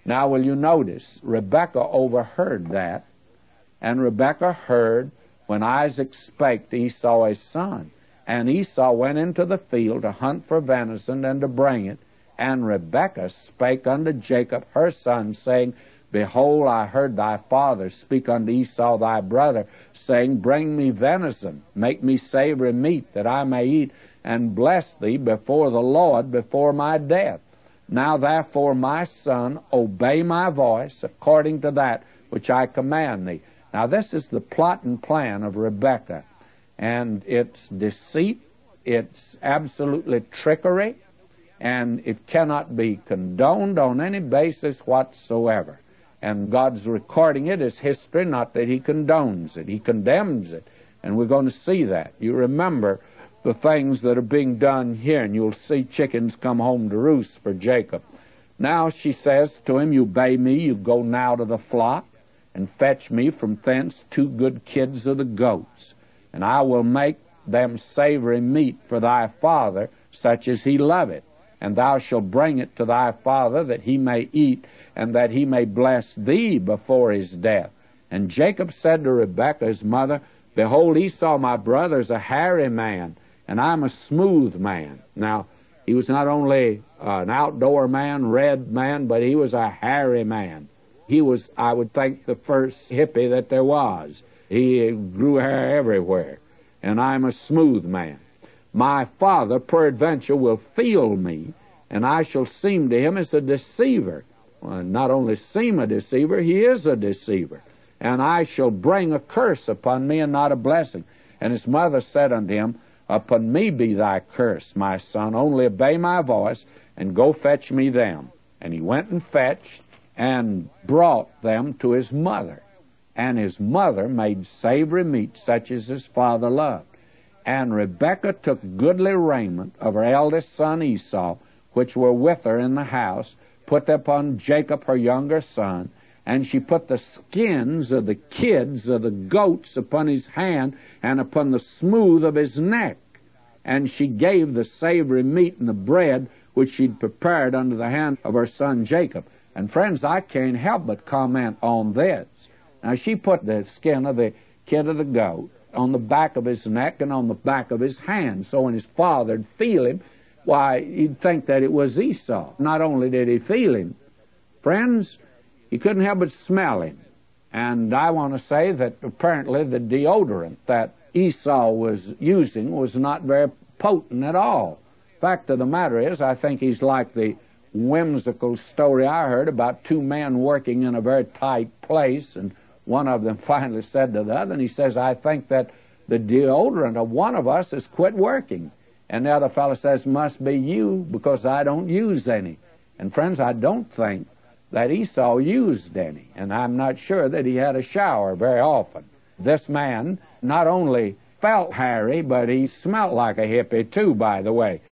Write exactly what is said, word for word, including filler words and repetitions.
Now, will you notice, Rebekah overheard that, and Rebekah heard when Isaac spake to Esau his son. And Esau went into the field to hunt for venison and to bring it. And Rebekah spake unto Jacob her son, saying, Behold, I heard thy father speak unto Esau thy brother, saying, Bring me venison, make me savory meat, that I may eat, and bless thee before the Lord before my death. Now therefore, my son, obey my voice according to that which I command thee. Now this is the plot and plan of Rebekah, and it's deceit, it's absolutely trickery, and it cannot be condoned on any basis whatsoever. And God's recording it as history, not that he condones it. He condemns it, and we're going to see that. You remember the things that are being done here, and you'll see chickens come home to roost for Jacob. Now she says to him, You obey me, you go now to the flock, and fetch me from thence two good kids of the goats, and I will make them savory meat for thy father, such as he loveth. And thou shalt bring it to thy father, that he may eat, and that he may bless thee before his death. And Jacob said to Rebekah his mother, Behold, Esau my brother is a hairy man, and I'm a smooth man. Now, he was not only uh, an outdoor man, red man, but he was a hairy man. He was, I would think, the first hippie that there was. He grew hair everywhere. And I'm a smooth man. My father, peradventure, will feel me, and I shall seem to him as a deceiver. Well, not only seem a deceiver, he is a deceiver. And I shall bring a curse upon me, and not a blessing. And his mother said unto him, Upon me be thy curse, my son. Only obey my voice, and go fetch me them. And he went and fetched, and brought them to his mother. And his mother made savory meat, such as his father loved. And Rebekah took goodly raiment of her eldest son Esau, which were with her in the house, put upon Jacob her younger son, and she put the skins of the kids of the goats upon his hand, and upon the smooth of his neck. And she gave the savory meat and the bread which she'd prepared under the hand of her son Jacob. And friends, I can't help but comment on this. Now she put the skin of the kid of the goat on the back of his neck and on the back of his hand. So when his father'd feel him, why, he'd think that it was Esau. Not only did he feel him, friends, he couldn't help but smell him. And I want to say that apparently the deodorant that Esau was using was not very potent at all. Fact of the matter is, I think he's like the whimsical story I heard about two men working in a very tight place, and one of them finally said to the other, and he says, I think that the deodorant of one of us has quit working. And the other fellow says, must be you, because I don't use any. And friends, I don't think that Esau used any, and I'm not sure that he had a shower very often. This man not only felt hairy, but he smelt like a hippie too, by the way.